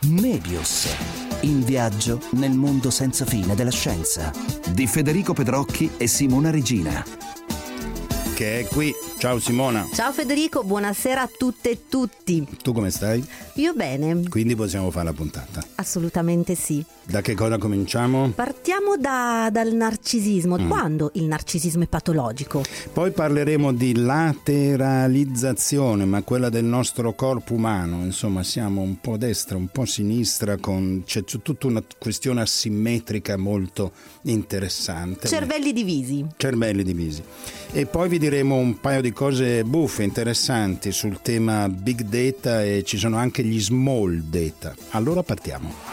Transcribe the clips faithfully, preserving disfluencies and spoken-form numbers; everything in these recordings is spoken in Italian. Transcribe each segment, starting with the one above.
Mebius, in viaggio nel mondo senza fine della scienza, di Federico Pedrocchi e Simona Regina. Che è qui. Ciao Simona. Ciao Federico, buonasera a tutte e tutti. Tu come stai? Io bene. Quindi possiamo fare la puntata? Assolutamente sì. Da che cosa cominciamo? Partiamo da, dal narcisismo. Mm. Quando il narcisismo è patologico? Poi parleremo di lateralizzazione, ma quella del nostro corpo umano. Insomma, siamo un po' destra, un po' sinistra, con c'è tutta una questione asimmetrica molto interessante. Cervelli divisi. Cervelli divisi. E poi vi diremo un paio di cose buffe, interessanti sul tema big data, e ci sono anche gli small data. Allora partiamo.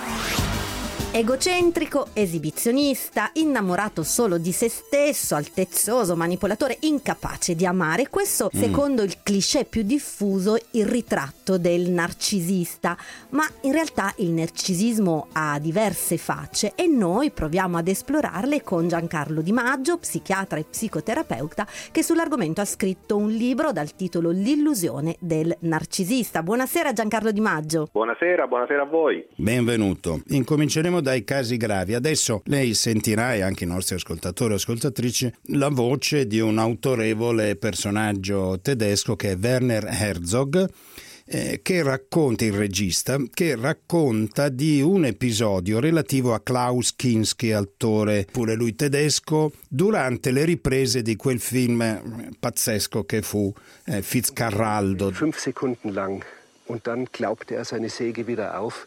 Egocentrico, esibizionista, innamorato solo di se stesso, altezzoso, manipolatore, incapace di amare. Questo, mm. secondo il cliché più diffuso, il ritratto del narcisista. Ma in realtà il narcisismo ha diverse facce e noi proviamo ad esplorarle con Giancarlo Di Maggio, psichiatra e psicoterapeuta, che sull'argomento ha scritto un libro dal titolo L'illusione del narcisista. Buonasera Giancarlo Di Maggio. Buonasera, buonasera a voi. Benvenuto. Incominceremo dai casi gravi. Adesso lei sentirà, e anche i nostri ascoltatori e ascoltatrici, la voce di un autorevole personaggio tedesco che è Werner Herzog, eh, che racconta, il regista, che racconta di un episodio relativo a Klaus Kinski, attore pure lui tedesco, durante le riprese di quel film pazzesco che fu eh, Fitzcarraldo. Fünf Sekunden lang und dann klaubte er seine Säge wieder auf.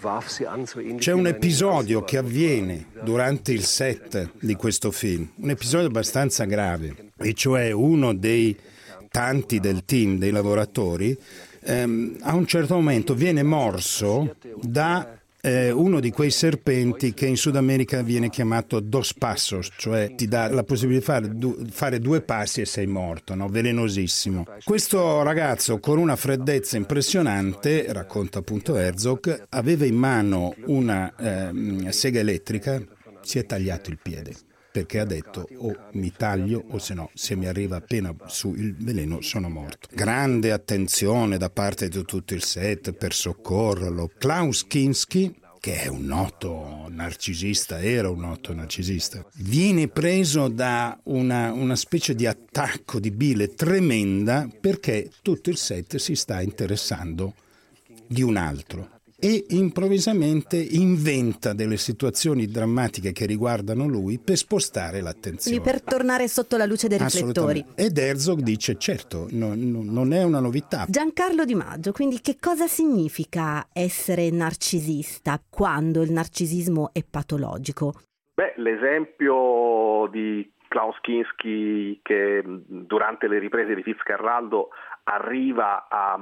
C'è un episodio che avviene durante il set di questo film, un episodio abbastanza grave, e cioè uno dei tanti del team, dei lavoratori, ehm, a un certo momento viene morso da eh, uno di quei serpenti che in Sud America viene chiamato dos passos, cioè ti dà la possibilità di fare, du- fare due passi e sei morto, no? Velenosissimo. Questo ragazzo, con una freddezza impressionante, racconta appunto Herzog, aveva in mano una eh, sega elettrica, si è tagliato il piede, perché ha detto o mi taglio o se no, se mi arriva appena su il veleno sono morto. Grande attenzione da parte di tutto il set per soccorrerlo. Klaus Kinski, che è un noto narcisista, era un noto narcisista, viene preso da una, una specie di attacco di bile tremenda, perché tutto il set si sta interessando di un altro. E improvvisamente inventa delle situazioni drammatiche che riguardano lui per spostare l'attenzione. Per tornare sotto la luce dei riflettori. Ed Herzog dice certo, no, no, non è una novità. Giancarlo Di Maggio, quindi che cosa significa essere narcisista quando il narcisismo è patologico? Beh, l'esempio di Klaus Kinski, che durante le riprese di Fitzcarraldo arriva a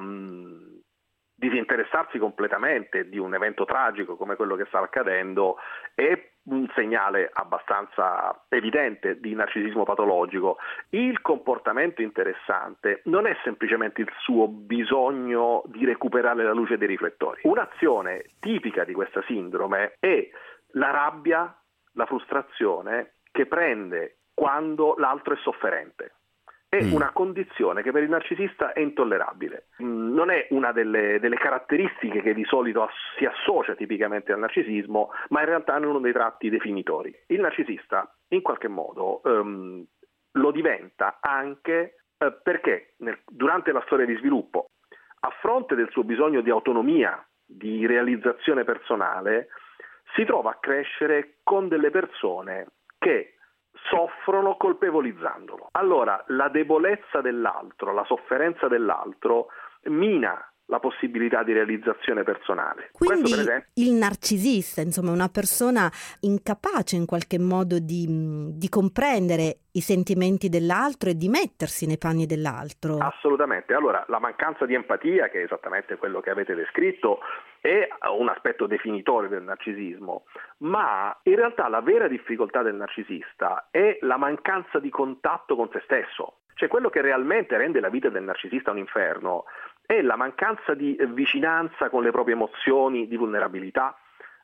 disinteressarsi completamente di un evento tragico come quello che stava accadendo, è un segnale abbastanza evidente di narcisismo patologico. Il comportamento interessante non è semplicemente il suo bisogno di recuperare la luce dei riflettori. Un'azione tipica di questa sindrome è la rabbia, la frustrazione che prende quando l'altro è sofferente. È una condizione che per il narcisista è intollerabile. Non è una delle, delle caratteristiche che di solito ass- si associa tipicamente al narcisismo, ma in realtà è uno dei tratti definitori. Il narcisista in qualche modo um, lo diventa anche uh, perché nel, durante la storia di sviluppo, a fronte del suo bisogno di autonomia, di realizzazione personale, si trova a crescere con delle persone che soffrono colpevolizzandolo. Allora la debolezza dell'altro, la sofferenza dell'altro mina la possibilità di realizzazione personale. Quindi Questo, per esempio, il narcisista, insomma, è una persona incapace in qualche modo di, di comprendere i sentimenti dell'altro e di mettersi nei panni dell'altro. Assolutamente. Allora, la mancanza di empatia, che è esattamente quello che avete descritto, è un aspetto definitorio del narcisismo, ma in realtà la vera difficoltà del narcisista è la mancanza di contatto con se stesso. Cioè, quello che realmente rende la vita del narcisista un inferno è la mancanza di vicinanza con le proprie emozioni, di vulnerabilità,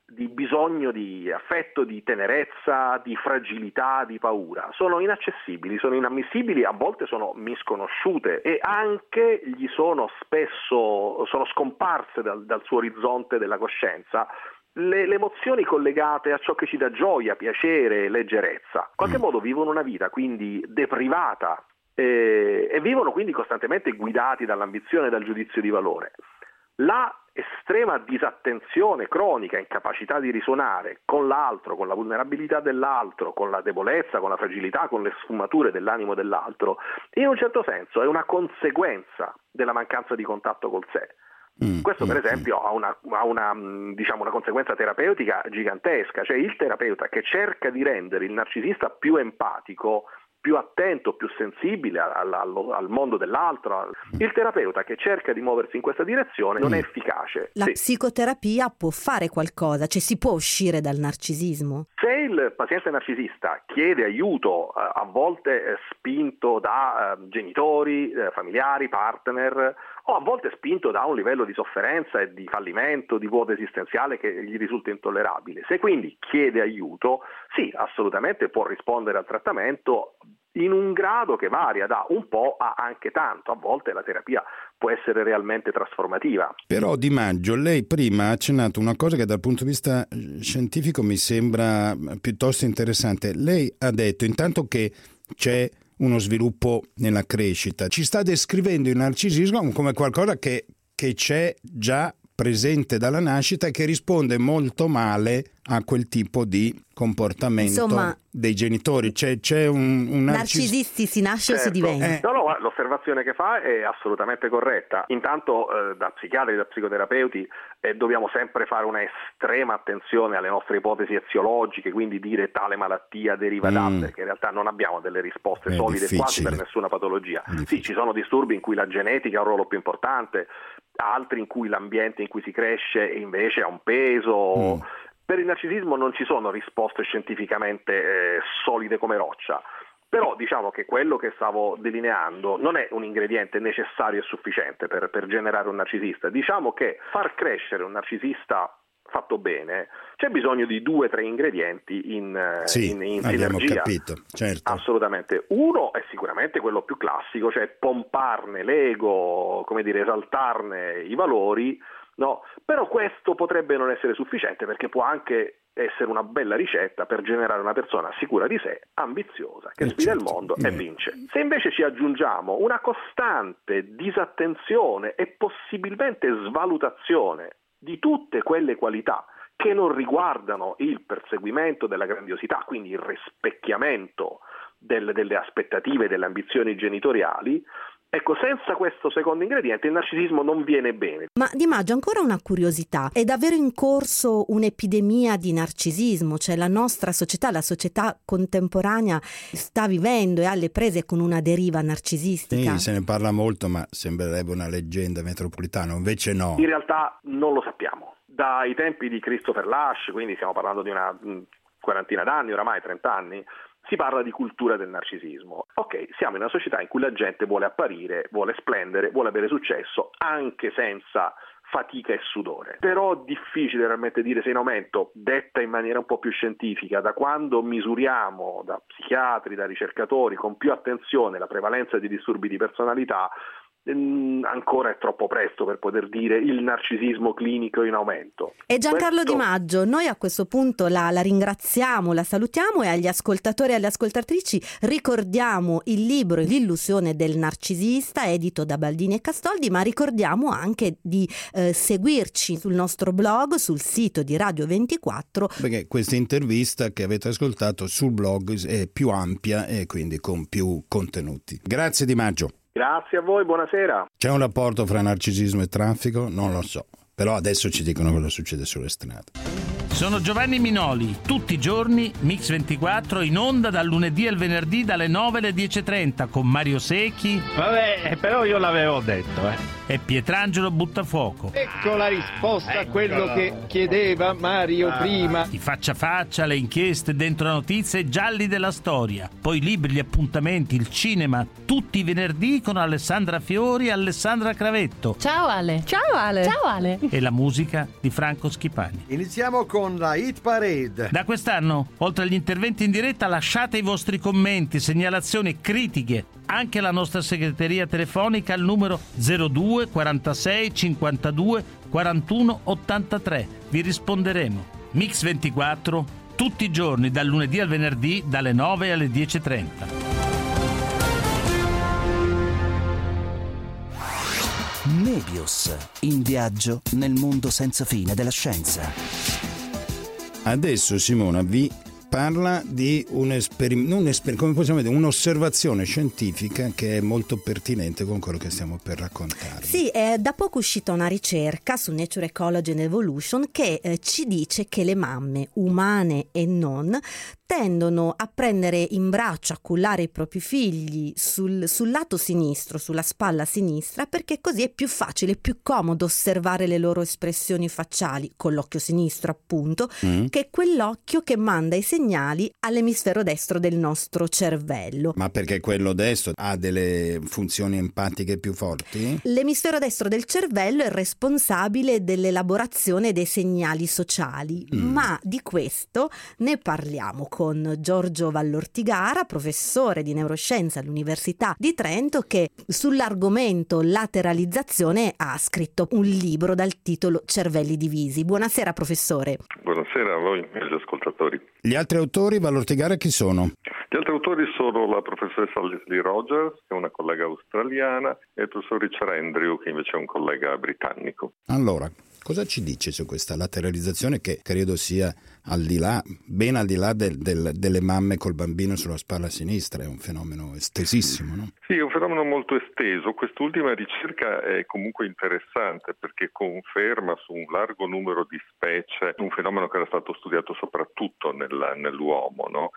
di bisogno di affetto, di tenerezza, di fragilità, di paura. Sono inaccessibili, sono inammissibili, a volte sono misconosciute e anche gli sono spesso sono scomparse dal, dal suo orizzonte della coscienza le, le emozioni collegate a ciò che ci dà gioia, piacere, leggerezza. In qualche modo vivono una vita quindi deprivata eh, e vivono quindi costantemente guidati dall'ambizione e dal giudizio di valore. La estrema disattenzione cronica, incapacità di risuonare con l'altro, con la vulnerabilità dell'altro, con la debolezza, con la fragilità, con le sfumature dell'animo dell'altro, in un certo senso è una conseguenza della mancanza di contatto col sé. Mm, Questo per mm, esempio ha una, ha una, diciamo, una conseguenza terapeutica gigantesca, cioè il terapeuta che cerca di rendere il narcisista più empatico, più attento, più sensibile al, al, al mondo dell'altro. Il terapeuta che cerca di muoversi in questa direzione non è efficace. La sì. psicoterapia può fare qualcosa, cioè si può uscire dal narcisismo? Se il paziente narcisista chiede aiuto, eh, a volte eh, spinto da eh, genitori, eh, familiari, partner, o a volte spinto da un livello di sofferenza e di fallimento, di vuoto esistenziale che gli risulta intollerabile, se quindi chiede aiuto, sì, assolutamente può rispondere al trattamento in un grado che varia da un po' a anche tanto. A volte la terapia può essere realmente trasformativa. Però Di Maggio, lei prima ha accennato una cosa che dal punto di vista scientifico mi sembra piuttosto interessante. Lei ha detto intanto che c'è uno sviluppo nella crescita, ci sta descrivendo il narcisismo come qualcosa che, che c'è già presente dalla nascita e che risponde molto male a quel tipo di comportamento. Insomma, dei genitori. C'è, c'è un, un narcis- narcisisti si nasce certo. o si diventa? Eh. No, no, l'osservazione che fa è assolutamente corretta. Intanto eh, da psichiatri, da psicoterapeuti eh, dobbiamo sempre fare una estrema attenzione alle nostre ipotesi eziologiche, quindi dire tale malattia deriva mm. da, perché in realtà non abbiamo delle risposte è solide difficile. Quasi per nessuna patologia. Sì, ci sono disturbi in cui la genetica ha un ruolo più importante, altri in cui l'ambiente in cui si cresce invece ha un peso. Mm. Per il narcisismo non ci sono risposte scientificamente eh, solide come roccia, però diciamo che quello che stavo delineando non è un ingrediente necessario e sufficiente per, per generare un narcisista. Diciamo che far crescere un narcisista fatto bene c'è bisogno di due o tre ingredienti in, sì, in, in abbiamo sinergia. Capito, certo. Assolutamente. Uno è sicuramente quello più classico, cioè pomparne l'ego, come dire, esaltarne i valori. No, però questo potrebbe non essere sufficiente perché può anche essere una bella ricetta per generare una persona sicura di sé, ambiziosa, che sfida il mondo e vince. Se invece ci aggiungiamo una costante disattenzione e possibilmente svalutazione di tutte quelle qualità che non riguardano il perseguimento della grandiosità, quindi il rispecchiamento del, delle aspettative, delle ambizioni genitoriali, ecco, senza questo secondo ingrediente il narcisismo non viene bene. Ma Di Maggio, ancora una curiosità. È davvero in corso un'epidemia di narcisismo? Cioè la nostra società, la società contemporanea sta vivendo e alle prese con una deriva narcisistica? Sì, se ne parla molto, ma sembrerebbe una leggenda metropolitana, invece no. In realtà non lo sappiamo. Dai tempi di Christopher Lasch, quindi stiamo parlando di una quarantina d'anni, oramai trenta anni, si parla di cultura del narcisismo. Ok, siamo in una società in cui la gente vuole apparire, vuole splendere, vuole avere successo, anche senza fatica e sudore. Però è difficile realmente dire se è in aumento, detta in maniera un po' più scientifica, da quando misuriamo da psichiatri, da ricercatori, con più attenzione la prevalenza di disturbi di personalità, ancora è troppo presto per poter dire il narcisismo clinico in aumento. E Giancarlo questo... Di Maggio, noi a questo punto la, la ringraziamo, la salutiamo e agli ascoltatori e alle ascoltatrici ricordiamo il libro L'illusione del narcisista, edito da Baldini e Castoldi, ma ricordiamo anche di eh, seguirci sul nostro blog, sul sito di Radio ventiquattro, perché questa intervista che avete ascoltato sul blog è più ampia e quindi con più contenuti. Grazie Di Maggio. Grazie a voi, buonasera. C'è un rapporto fra narcisismo e traffico? Non lo so, però adesso ci dicono cosa succede sulle strade. Sono Giovanni Minoli, tutti i giorni Mix ventiquattro in onda dal lunedì al venerdì dalle nove alle dieci e trenta con Mario Secchi. Vabbè, però io l'avevo detto, eh. è Pietrangelo Buttafuoco. Ecco la risposta a quello che chiedeva Mario prima. I faccia a faccia, le inchieste dentro la notizia e gialli della storia. Poi i libri, gli appuntamenti, il cinema, tutti i venerdì con Alessandra Fiori e Alessandra Cravetto. Ciao Ale. Ciao Ale. Ciao Ale. E la musica di Franco Schipani. Iniziamo con la Hit Parade. Da quest'anno, oltre agli interventi in diretta, lasciate i vostri commenti, segnalazioni, critiche, anche alla nostra segreteria telefonica al numero zero due quarantasei cinquantadue quarantuno ottantatré. Vi risponderemo. Mix ventiquattro, tutti i giorni, dal lunedì al venerdì, dalle nove alle dieci e trenta. Nebius, in viaggio nel mondo senza fine della scienza. Adesso Simona vi parla di un esperimento, un esper- come possiamo dire, un'osservazione scientifica che è molto pertinente con quello che stiamo per raccontare. Sì, è da poco uscita una ricerca su Nature Ecology and Evolution che eh, ci dice che le mamme, umane e non, tendono a prendere in braccio, a cullare i propri figli sul, sul lato sinistro, sulla spalla sinistra, perché così è più facile, più comodo osservare le loro espressioni facciali, con l'occhio sinistro appunto, mm. che è quell'occhio che manda i segnali all'emisfero destro del nostro cervello. Ma perché quello destro ha delle funzioni empatiche più forti? L'emisfero destro del cervello è responsabile dell'elaborazione dei segnali sociali, mm. ma di questo ne parliamo con Giorgio Vallortigara, professore di neuroscienza all'Università di Trento, che sull'argomento lateralizzazione ha scritto un libro dal titolo Cervelli divisi. Buonasera professore. Buonasera a voi e agli ascoltatori. Gli altri autori, Vallortigara, chi sono? Gli altri autori sono la professoressa Leslie Rogers, che è una collega australiana, e il professor Richard Andrew, che invece è un collega britannico. Allora, cosa ci dice su questa lateralizzazione che credo sia al di là, ben al di là del, del, delle mamme col bambino sulla spalla sinistra? È un fenomeno estesissimo, no? Sì, è un fenomeno molto esteso. Quest'ultima ricerca è comunque interessante perché conferma su un largo numero di specie un fenomeno che era stato studiato soprattutto nel, nell'uomo, no?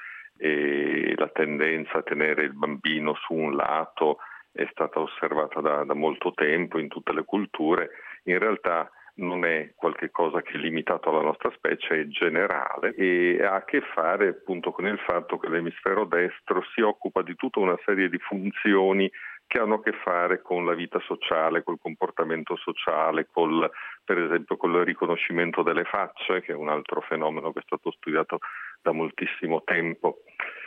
E la tendenza a tenere il bambino su un lato è stata osservata da, da molto tempo in tutte le culture. In realtà non è qualche cosa che è limitato alla nostra specie, è generale e ha a che fare appunto con il fatto che l'emisfero destro si occupa di tutta una serie di funzioni che hanno a che fare con la vita sociale, col comportamento sociale, col, per esempio col riconoscimento delle facce, che è un altro fenomeno che è stato studiato da moltissimo tempo.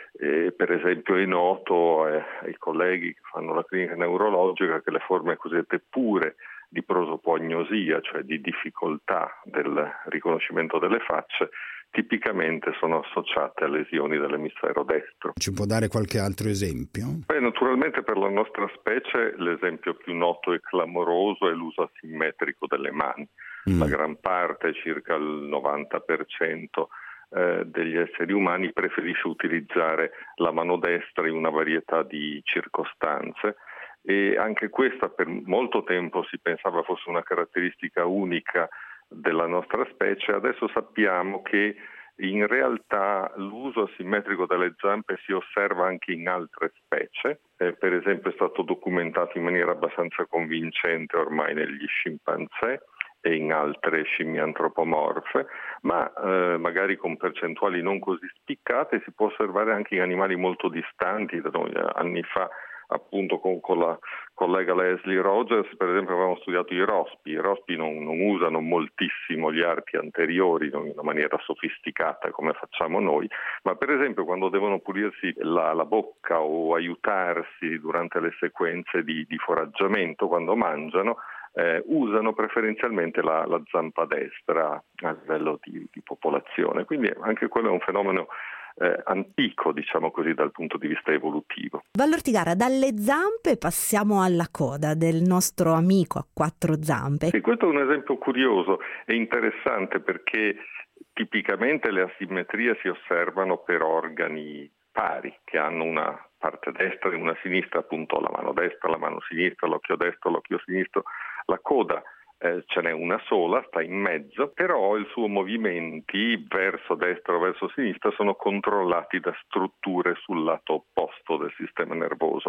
E per esempio è noto eh, ai colleghi che fanno la clinica neurologica che le forme cosiddette pure di prosopagnosia, cioè di difficoltà del riconoscimento delle facce, tipicamente sono associate a lesioni dell'emisfero destro. Ci può dare qualche altro esempio? Beh, naturalmente per la nostra specie l'esempio più noto e clamoroso è l'uso asimmetrico delle mani. Mm. La gran parte, circa il novanta per cento eh, degli esseri umani preferisce utilizzare la mano destra in una varietà di circostanze. E anche questa per molto tempo si pensava fosse una caratteristica unica della nostra specie. Adesso sappiamo che in realtà l'uso asimmetrico delle zampe si osserva anche in altre specie. Eh, per esempio è stato documentato in maniera abbastanza convincente ormai negli scimpanzé e in altre scimmie antropomorfe, ma eh, magari con percentuali non così spiccate si può osservare anche in animali molto distanti da noi. Anni fa appunto con, con la collega Leslie Rogers per esempio avevamo studiato i rospi. I rospi non, non usano moltissimo gli arti anteriori in una maniera sofisticata come facciamo noi, ma per esempio quando devono pulirsi la, la bocca o aiutarsi durante le sequenze di, di foraggiamento quando mangiano eh, usano preferenzialmente la, la zampa destra a livello di, di popolazione, quindi anche quello è un fenomeno Eh, antico, diciamo così, dal punto di vista evolutivo. Vallortigara, dalle zampe passiamo alla coda del nostro amico a quattro zampe. Sì, questo è un esempio curioso e interessante perché tipicamente le asimmetrie si osservano per organi pari che hanno una parte destra e una sinistra, appunto la mano destra, la mano sinistra, l'occhio destro, l'occhio sinistro, la coda. Eh, ce n'è una sola, sta in mezzo, però i suoi movimenti verso destra o verso sinistra sono controllati da strutture sul lato opposto del sistema nervoso.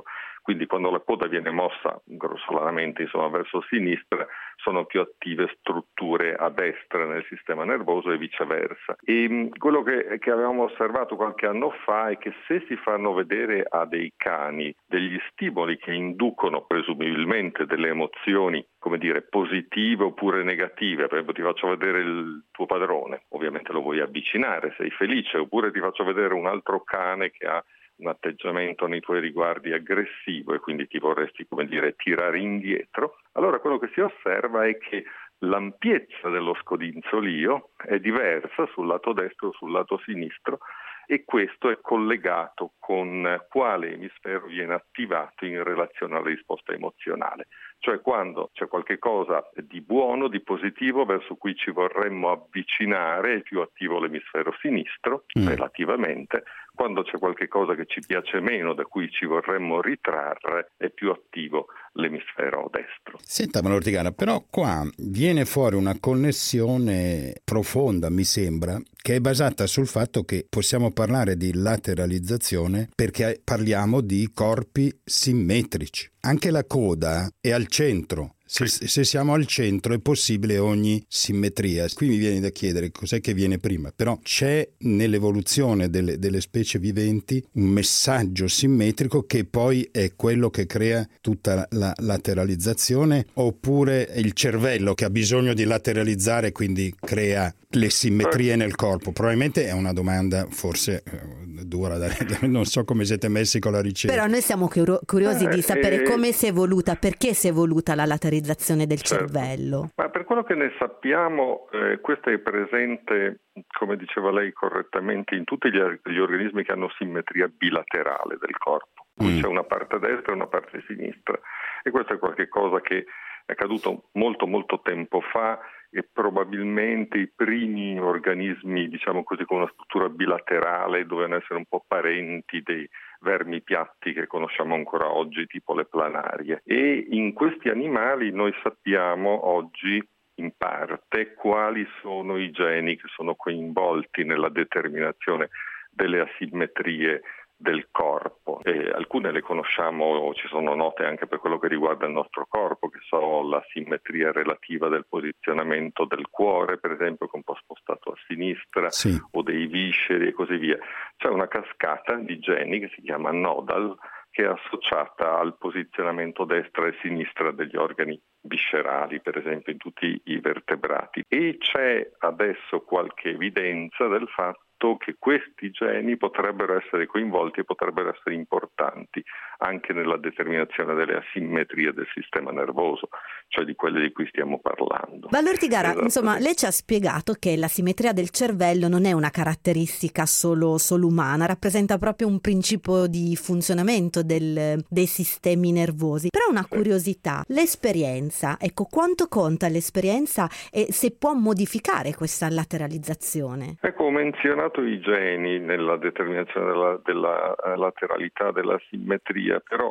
Quindi quando la coda viene mossa grossolanamente insomma, verso sinistra, sono più attive strutture a destra nel sistema nervoso e viceversa. E quello che, che avevamo osservato qualche anno fa è che se si fanno vedere a dei cani degli stimoli che inducono presumibilmente delle emozioni, come dire, positive oppure negative, per esempio ti faccio vedere il tuo padrone, ovviamente lo vuoi avvicinare, sei felice, oppure ti faccio vedere un altro cane che ha un atteggiamento nei tuoi riguardi aggressivo e quindi ti vorresti, come dire, tirare indietro, allora quello che si osserva è che l'ampiezza dello scodinzolio è diversa sul lato destro o sul lato sinistro e questo è collegato con quale emisfero viene attivato in relazione alla risposta emozionale. Cioè quando c'è qualche cosa di buono, di positivo verso cui ci vorremmo avvicinare è più attivo l'emisfero sinistro mm. relativamente, quando c'è qualche cosa che ci piace meno da cui ci vorremmo ritrarre è più attivo l'emisfero destro. Senta Ortigara, però qua viene fuori una connessione profonda, mi sembra, che è basata sul fatto che possiamo parlare di lateralizzazione perché parliamo di corpi simmetrici. Anche la coda è al centro. Se, se siamo al centro è possibile ogni simmetria. Qui mi viene da chiedere cos'è che viene prima, però c'è nell'evoluzione delle, delle specie viventi un messaggio simmetrico che poi è quello che crea tutta la lateralizzazione, oppure è il cervello che ha bisogno di lateralizzare, quindi crea le simmetrie nel corpo? Probabilmente è una domanda forse eh, dura, da, non so come siete messi con la ricerca. Però noi siamo curiosi eh, di sapere eh, come si è evoluta, perché si è evoluta la lateralizzazione del certo. cervello. Ma per quello che ne sappiamo, eh, questa è presente, come diceva lei correttamente, in tutti gli, gli organismi che hanno simmetria bilaterale del corpo. Mm. C'è una parte destra e una parte sinistra, e questo è qualcosa che è accaduto molto molto tempo fa e probabilmente i primi organismi, diciamo così, con una struttura bilaterale dovevano essere un po' parenti dei vermi piatti che conosciamo ancora oggi, tipo le planarie. E in questi animali noi sappiamo oggi in parte quali sono i geni che sono coinvolti nella determinazione delle asimmetrie del corpo. E alcune le conosciamo, ci sono note anche per quello che riguarda il nostro corpo, che sono la simmetria relativa del posizionamento del cuore, per esempio, che è un po' spostato a sinistra, sì. o dei visceri e così via. C'è una cascata di geni che si chiama nodal, che è associata al posizionamento destra e sinistra degli organi viscerali, per esempio in tutti i vertebrati. E c'è adesso qualche evidenza del fatto che questi geni potrebbero essere coinvolti e potrebbero essere importanti anche nella determinazione delle asimmetrie del sistema nervoso, cioè di quelle di cui stiamo parlando. Vallo Ortigara, insomma, lei ci ha spiegato che la simmetria del cervello non è una caratteristica solo, solo umana, rappresenta proprio un principio di funzionamento del, dei sistemi nervosi. Però una curiosità, l'esperienza, ecco, quanto conta l'esperienza e se può modificare questa lateralizzazione? Ecco, ho menzionato i geni nella determinazione della, della lateralità, della simmetria, però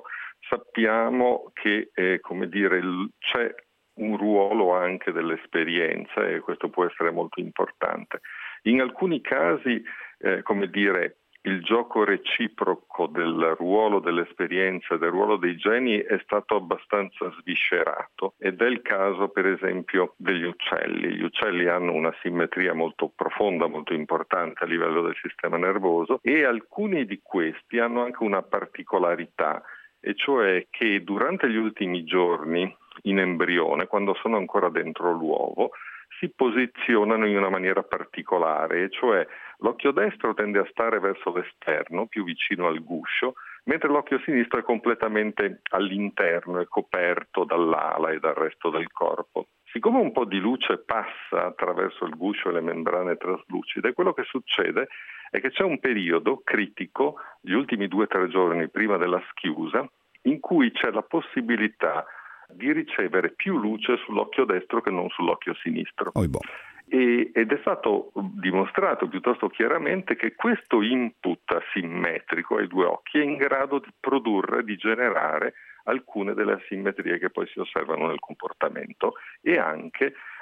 sappiamo che eh, come dire, c'è un ruolo anche dell'esperienza e questo può essere molto importante. In alcuni casi, eh, come dire, il gioco reciproco del ruolo dell'esperienza e del ruolo dei geni è stato abbastanza sviscerato ed è il caso per esempio degli uccelli. Gli uccelli hanno una simmetria molto profonda, molto importante a livello del sistema nervoso e alcuni di questi hanno anche una particolarità, e cioè che durante gli ultimi giorni in embrione, quando sono ancora dentro l'uovo, si posizionano in una maniera particolare, e cioè l'occhio destro tende a stare verso l'esterno, più vicino al guscio, mentre l'occhio sinistro è completamente all'interno, è coperto dall'ala e dal resto del corpo. Siccome un po' di luce passa attraverso il guscio e le membrane traslucide, quello che succede è che c'è un periodo critico, gli ultimi due o tre giorni prima della schiusa, in cui c'è la possibilità di ricevere più luce sull'occhio destro che non sull'occhio sinistro. Oh, boh. E, ed è stato dimostrato piuttosto chiaramente che questo input asimmetrico ai due occhi è in grado di produrre, di generare alcune delle asimmetrie che poi si osservano nel comportamento e anche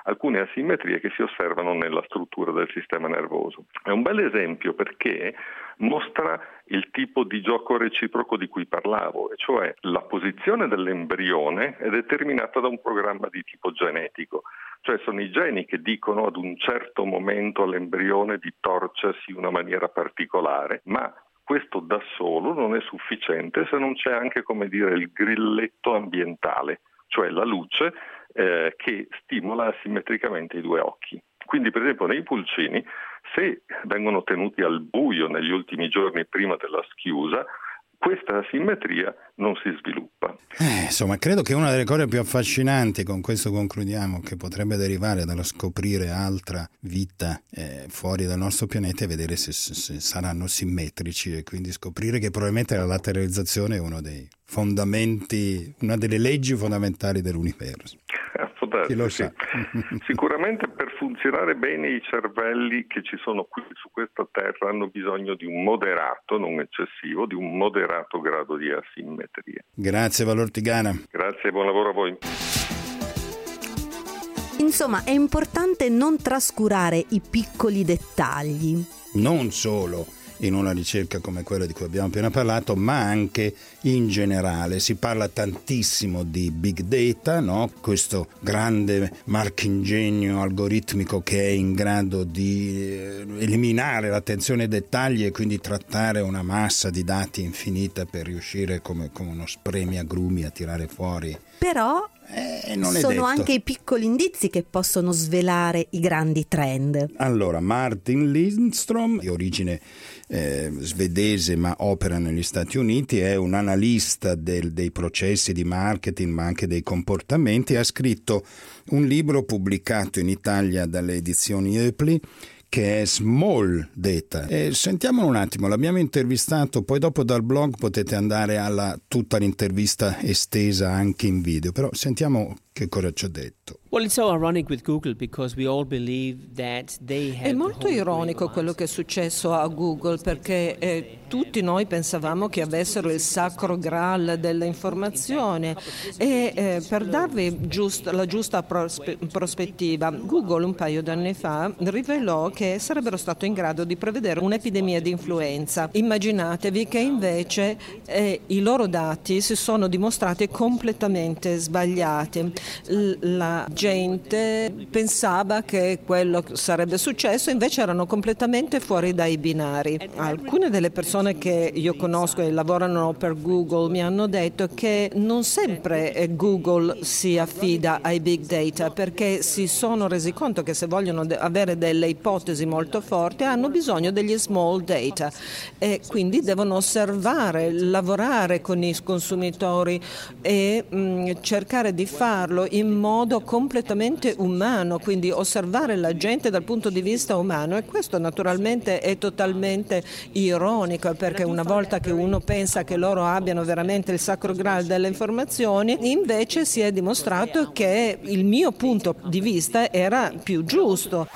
alcune asimmetrie che si osservano nella struttura del sistema nervoso. È un bel esempio perché mostra il tipo di gioco reciproco di cui parlavo, e cioè la posizione dell'embrione è determinata da un programma di tipo genetico, cioè sono i geni che dicono ad un certo momento all'embrione di torcersi in una maniera particolare, ma questo da solo non è sufficiente se non c'è anche, come dire, il grilletto ambientale, cioè la luce eh, che stimola asimmetricamente i due occhi. Quindi, per esempio, nei pulcini, se vengono tenuti al buio negli ultimi giorni prima della schiusa, questa asimmetria non si sviluppa. Eh, insomma, credo che una delle cose più affascinanti, con questo concludiamo, che potrebbe derivare dallo scoprire altra vita eh, fuori dal nostro pianeta è vedere se, se saranno simmetrici, e quindi scoprire che probabilmente la lateralizzazione è uno dei fondamenti, una delle leggi fondamentali dell'universo. Chi lo sa. Sì. Sicuramente per funzionare bene i cervelli che ci sono qui su questa terra hanno bisogno di un moderato, non eccessivo, di un moderato grado di asimmetria. Grazie Valor Tigana. Grazie e buon lavoro a voi. Insomma, è importante non trascurare i piccoli dettagli. Non solo in una ricerca come quella di cui abbiamo appena parlato, ma anche in generale. Si parla tantissimo di big data, no? Questo grande marchingegno algoritmico che è in grado di eliminare l'attenzione ai dettagli e quindi trattare una massa di dati infinita per riuscire come, come uno spremiagrumi a tirare fuori. Però Eh, non è sono detto. anche i piccoli indizi che possono svelare i grandi trend. Allora, Martin Lindström, di origine eh, svedese ma opera negli Stati Uniti, è un analista del, dei processi di marketing ma anche dei comportamenti. Ha scritto un libro pubblicato in Italia dalle edizioni Eupli che è Small Data. E sentiamolo un attimo, l'abbiamo intervistato, poi dopo dal blog potete andare alla tutta l'intervista estesa anche in video, però sentiamo che cosa ci ha detto. È molto ironico quello che è successo a Google, perché eh, tutti noi pensavamo che avessero il sacro graal dell'informazione e eh, per darvi giust- la giusta prospe- prospettiva, Google un paio d'anni fa rivelò che sarebbero stato in grado di prevedere un'epidemia di influenza. Immaginatevi che invece eh, i loro dati si sono dimostrati completamente sbagliati. La gente pensava che quello sarebbe successo, invece erano completamente fuori dai binari. Alcune delle persone che io conosco e lavorano per Google mi hanno detto che non sempre Google si affida ai big data, perché si sono resi conto che se vogliono avere delle ipotesi molto forti hanno bisogno degli small data e quindi devono osservare, lavorare con i consumatori e mh, cercare di farlo in modo completamente umano, quindi osservare la gente dal punto di vista umano, e questo naturalmente è totalmente ironico, perché una volta che uno pensa che loro abbiano veramente il sacro graal delle informazioni, invece si è dimostrato che il mio punto di vista era più giusto.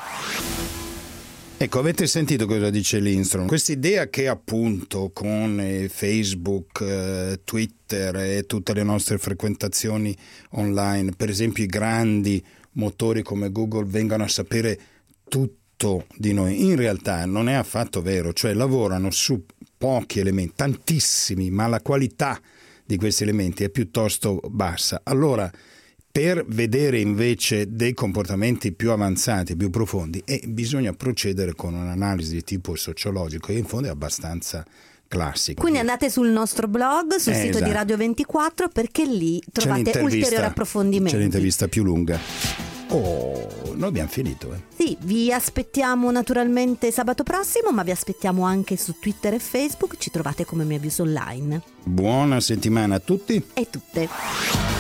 Ecco, avete sentito cosa dice Lindström? Quest'idea che appunto con eh, Facebook, eh, Twitter e tutte le nostre frequentazioni online, per esempio i grandi motori come Google vengano a sapere tutto di noi, in realtà non è affatto vero, cioè lavorano su pochi elementi, tantissimi, ma la qualità di questi elementi è piuttosto bassa. Allora, per vedere invece dei comportamenti più avanzati, più profondi, e bisogna procedere con un'analisi di tipo sociologico, che in fondo è abbastanza classico. Quindi andate sul nostro blog, sul eh, sito esatto. di Radio ventiquattro, perché lì trovate ulteriori approfondimenti. C'è l'intervista più lunga. Oh, noi abbiamo finito. Eh. Sì, vi aspettiamo naturalmente sabato prossimo, ma vi aspettiamo anche su Twitter e Facebook, ci trovate come Mia Views Online. Buona settimana a tutti e tutte.